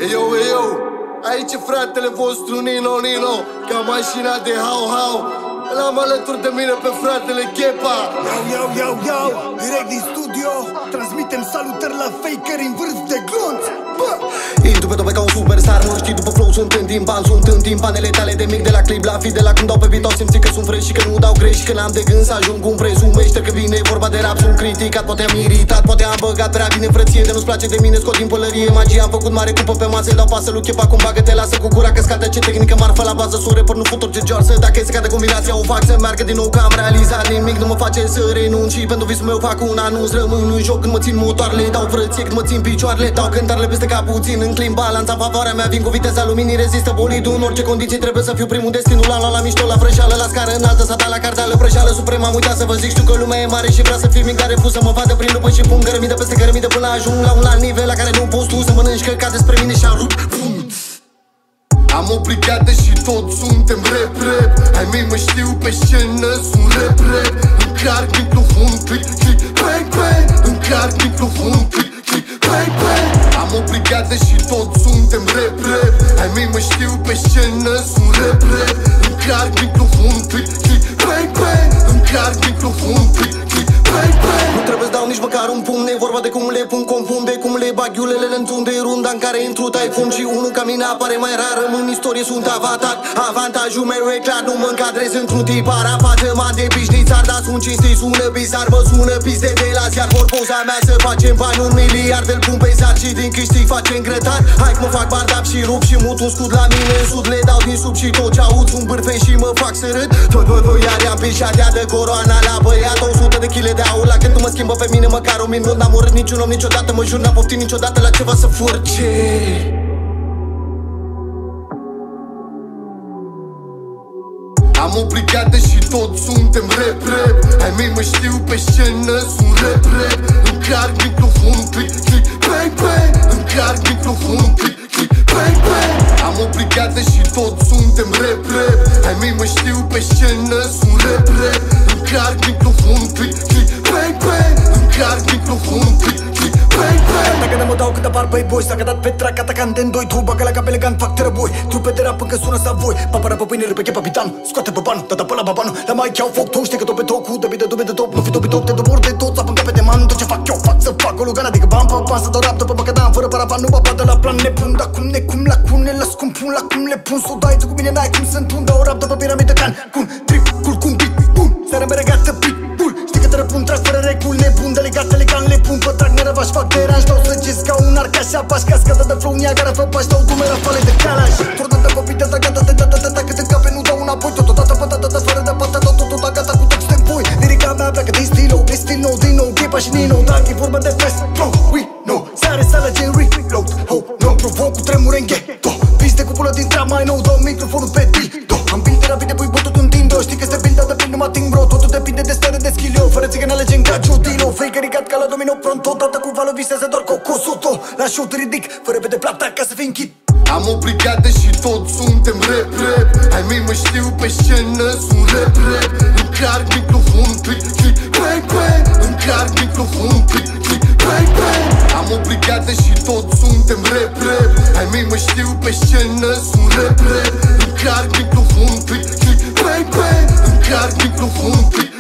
Yo, aici fratele vostru Nino, ca mașina de hau. L-am alături de mine pe fratele Chepa. Yo, direct din studio transmitem salutări la fakeri în vârf de glonț. Intru pe tope ca un superstar, nu știi după flow, sunt în timpan. Sunt în timpanele tale de mic, de la clip la feed, de la când dau pe beat, au simțit că sunt fresh și că nu dau greș. Și că n-am de gând să ajung un presumește că vine vorba de rap, sunt criticat. Poate am iritat, poate am băgat prea bine frăție, de nu-ți place de mine, scot din pălărie magie. Am făcut mare cupă pe masă, dau pasă lui Chepa cum bagă, te lasă cu gura căscată. Ce tehnică marfă la bază, sunt rapper, nu fut orice joarsă. Dacă se cade combinația, o fac să meargă din nou, că am realizat nimic nu mă face să renunț. Și pentru visul meu fac un anunț, rămân în joc când mă țin motoarele, dau frăție când mă țin picioarele, dau cântarele peste cap puțin în clim, balanța favoarea mea, vin cu viteza luminii, rezistă bolidul în orice condiții, trebuie să fiu primul, destinul la mișto, la frășeală, la scară înaltă, s-a dat la carteală, prăjeală supremă, am uitat să vă zic, știu că lumea e mare și vrea să fii mic, dar refuz să mă vadă prin lupă și pun cărămidă peste cărămidă până ajung la un alt nivel la care nu poți tu să mănânci căcat despre mine și-am rupt. Am o brigadă și toți suntem rap. Ai mei mă știu pe scenă, sunt rap. Încarc microfonul, click, bang, bang. Încarc microfonul, click, bang, bang. Am o brigadă și toți suntem rap. Ai mei mă știu pe scenă, sunt rap. Încarc microfonul, click, bang, bang. Încarc microfonul, click, bang, bang. Nu trebuie să dau nici măcar un pumn, e vorba de cum le pun, confunde, cum le bag iulele în tunde, runda în care intru taifun și unul ca mine apare mai rar, rămân istorie, sunt avatar. Avantajul meu e clar, nu mă încadrez într-un tipar, față m-a de pișnițar, dar sunt cinstit, sună bizar, mă sună piste de la ziar, vor poza mea să facem bani, 1 miliard, îl pun pe zar și din câștig facem grătar. Hai că mă fac bardap și rup și mut un scut la mine în sud, le dau din sub și tot ce aud sunt bârfe și mă fac să râd. Voi iar i-am pișat, ia de coroana la băiat, 100 de kg de aur la când mă schimbă pe mine măcar un minut. N-am urât niciun om niciodată, mă jur, n-am poftit niciodată la ceva să furce. Am o brigadă și toți suntem rap. Ai mei mă știu pe scenă, sunt rap. Încarc microfonul, click, bang, bang. Încarc microfonul, click, bang, bang. Am o brigadă și toți suntem rap. Ai mei mă știu pe scenă, sunt rap. Încarc microfonul, click, bang, bang. Încarc microfonul, click, bang, bang. Dacă ne mă dau cât apar băi boys, dacă dat pe track, atacant în doi, tu bagă la cap elegant, fac tărăboi. Trupe de rap încă sună sa voi, papara pe pâine, râpe capitan, scoate pe banul, tata pe la babanu. La mai iau foc, tu știi că tot pe tot, cu dube de top, nu fi top, te dobor de tot, apă în cape de man, tot ce fac eu, fac să fac o lugan, adică bam, pam, să dau rap după băcădan, fără paravan, nu bapa de la plan, nepun, dar cum, la cum, ne las cum pun, la cum le pun, s-o dai, tu cu mine n-ai cum să-mi tun, dau rap după piramidă can, cum, trip, cum, beat, bun, seara mere gata, beat, bun, știi că te răpun, trag fără reguli, nebun, delegat, elegant, le pun, pe trag, nerăvaș, fac deranj, dau săgeți ca un arc, așa pași, cascadă de flow, Niagara, fă pași, dau dume la fale de calaj, turdă de copii, de gata, cât în cape, nu dau înapoi, totodată, pătată, fără de patată, tot gata, cu text în pui, lirica mea pleacă din stil nou, din nou, Chepa și Nino, dacă e vorba de fest, bro, we know, sare sală gen reload, ho, no, provoc cu tremure în ghetto, piste cu pulă din trap mai nou, dau microfonul pe dildo, am binte rapide, pui bătut un tindo, știi că este bilda de plin, nu mă ating, bro, totul depinde de stare de skill, eu, fără țigănă alege în gacio, dilo, fake rigat ca la domino pronto, toată cu valul visează doar cocosuto, la shoot ridic, fără pe de plata ca să fii închid. Am o brigadă și toți suntem rap. Ai mei mă știu pe scenă, sunt rap. Încarc microfonul, click, bang, bang. Încarc microfonul, click, bang, bang. Am o brigadă și toți suntem rap. Ai mei mă știu pe scenă, sunt rap. Încarc microfonul, click, bang, bang. Încarc microfonul, click,